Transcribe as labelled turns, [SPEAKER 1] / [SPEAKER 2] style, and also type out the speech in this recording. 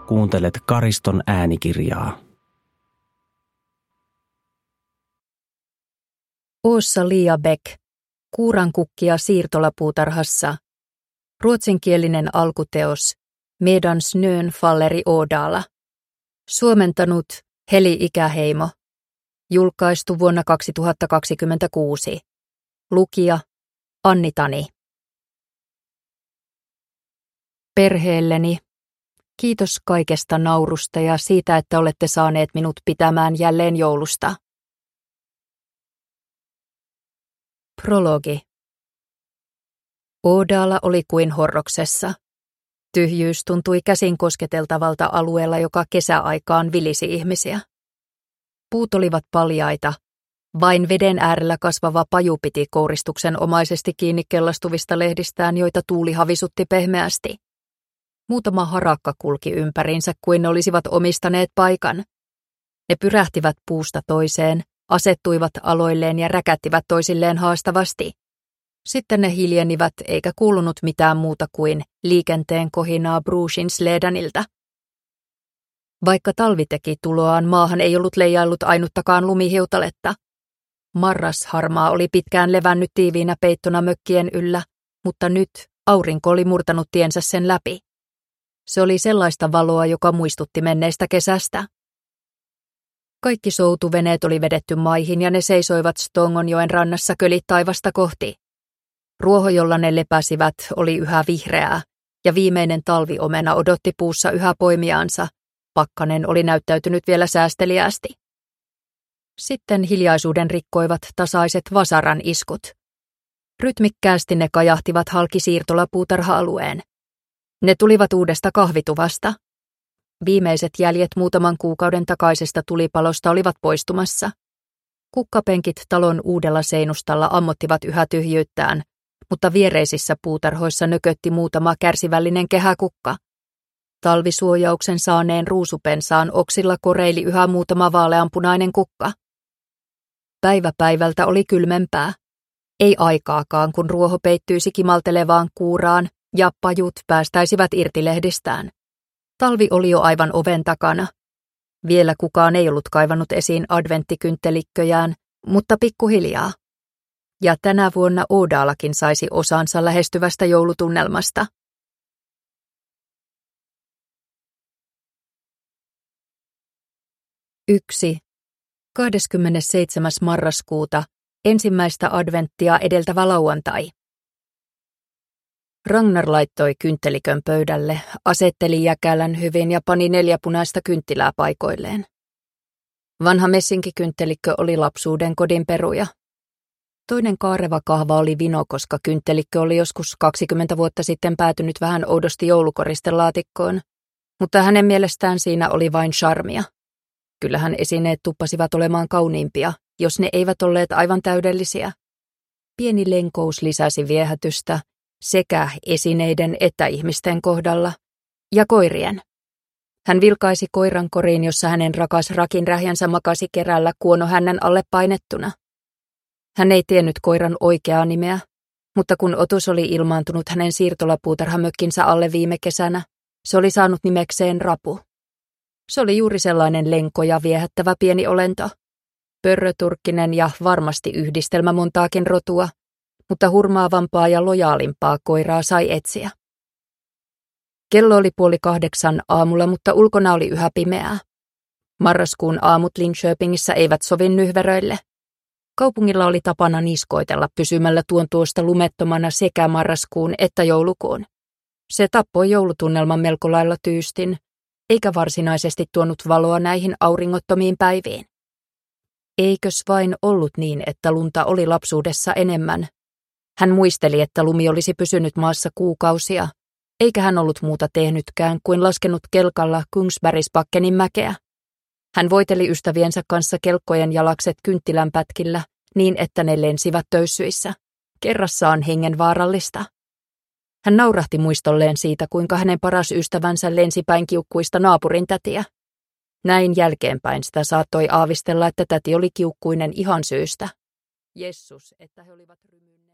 [SPEAKER 1] Kuuntelet Kariston äänikirjaa.
[SPEAKER 2] Åsa Liabeck, Kuurankukkia siirtolapuutarhassa. Ruotsinkielinen alkuteos, Medan snön faller i Ådala. Suomentanut Heli Ikäheimo. Julkaistu vuonna 2026. Lukija Anni Tani. Perheelleni. Kiitos kaikesta naurusta ja siitä, että olette saaneet minut pitämään jälleen joulusta. Prologi. Ådala oli kuin horroksessa. Tyhjyys tuntui käsin kosketeltavalta alueella, joka kesäaikaan vilisi ihmisiä. Puut olivat paljaita. Vain veden äärellä kasvava paju piti kouristuksen omaisesti kiinni kellastuvista lehdistään, joita tuuli havisutti pehmeästi. Muutama harakka kulki ympäriinsä kuin ne olisivat omistaneet paikan. Ne pyrähtivät puusta toiseen, asettuivat aloilleen ja räkättivät toisilleen haastavasti. Sitten ne hiljenivät eikä kuulunut mitään muuta kuin liikenteen kohinaa Brushinsledanilta. Vaikka talvi teki tuloaan, maahan ei ollut leijaillut ainuttakaan lumihiutaletta. Marrasharmaa oli pitkään levännyt tiiviinä peittona mökkien yllä, mutta nyt aurinko oli murtanut tiensä sen läpi. Se oli sellaista valoa, joka muistutti menneestä kesästä. Kaikki soutuveneet oli vedetty maihin ja ne seisoivat Stongonjoen rannassa kölit taivasta kohti. Ruoho, jolla ne lepäsivät, oli yhä vihreää, ja viimeinen talviomena odotti puussa yhä poimiaansa. Pakkanen oli näyttäytynyt vielä säästeliäästi. Sitten hiljaisuuden rikkoivat tasaiset vasaran iskut. Rytmikkäästi ne kajahtivat halki siirtolapuutarha-alueen. Ne tulivat uudesta kahvituvasta. Viimeiset jäljet muutaman kuukauden takaisesta tulipalosta olivat poistumassa. Kukkapenkit talon uudella seinustalla ammottivat yhä tyhjyyttään, mutta viereisissä puutarhoissa nökötti muutama kärsivällinen kehäkukka. Talvisuojauksen saaneen ruusupensaan oksilla koreili yhä muutama vaaleanpunainen kukka. Päivä päivältä oli kylmempää. Ei aikaakaan, kun ruoho peittyisi kimaltelevaan kuuraan ja pajut päästäisivät irti lehdistään. Talvi oli jo aivan oven takana. Vielä kukaan ei ollut kaivannut esiin adventtikynttelikköjään, mutta pikkuhiljaa. Ja tänä vuonna Ådalakin saisi osansa lähestyvästä joulutunnelmasta. Yksi. 27. marraskuuta, ensimmäistä adventtia edeltävä lauantai. Ragnar laittoi kynttelikön pöydälle, asetteli jäkälän hyvin ja pani 4 punaista kynttilää paikoilleen. Vanha messinkikynttelikö oli lapsuuden kodin peruja. Toinen kaareva kahva oli vino, koska kynttelikö oli joskus 20 vuotta sitten päätynyt vähän oudosti joulukoristelaatikkoon, mutta hänen mielestään siinä oli vain charmia. Kyllähän esineet tuppasivat olemaan kauniimpia, jos ne eivät olleet aivan täydellisiä. Pieni lenkous lisäsi viehätystä sekä esineiden että ihmisten kohdalla, ja koirien. Hän vilkaisi koiran koriin, jossa hänen rakas rakinrähjänsä makasi kerällä kuono hännän alle painettuna. Hän ei tiennyt koiran oikeaa nimeä, mutta kun otus oli ilmaantunut hänen siirtolapuutarhamökkinsä alle viime kesänä, se oli saanut nimekseen Rapu. Se oli juuri sellainen lenko ja viehättävä pieni olento. Pörröturkkinen ja varmasti yhdistelmä montaakin rotua, mutta hurmaavampaa ja lojaalimpaa koiraa sai etsiä. Kello oli 7:30 aamulla, mutta ulkona oli yhä pimeää. Marraskuun aamut Linköpingissä eivät sovi nyhveröille. Kaupungilla oli tapana niskoitella pysymällä tuosta lumettomana sekä marraskuun että joulukuun. Se tappoi joulutunnelman melko lailla tyystin, eikä varsinaisesti tuonut valoa näihin auringottomiin päiviin. Eikös vain ollut niin, että lunta oli lapsuudessa enemmän? Hän muisteli, että lumi olisi pysynyt maassa kuukausia, eikä hän ollut muuta tehnytkään kuin laskenut kelkalla Kungsbergsbackenin mäkeä. Hän voiteli ystäviensä kanssa kelkkojen jalakset kynttilänpätkillä niin, että ne lensivät töyssyissä. Kerrassaan hengenvaarallista. Hän naurahti muistolleen siitä, kuinka hänen paras ystävänsä lensi päin kiukkuista naapurin tätiä. Näin jälkeenpäin sitä saattoi aavistella, että täti oli kiukkuinen ihan syystä. Jessus, että he olivat rymyneet.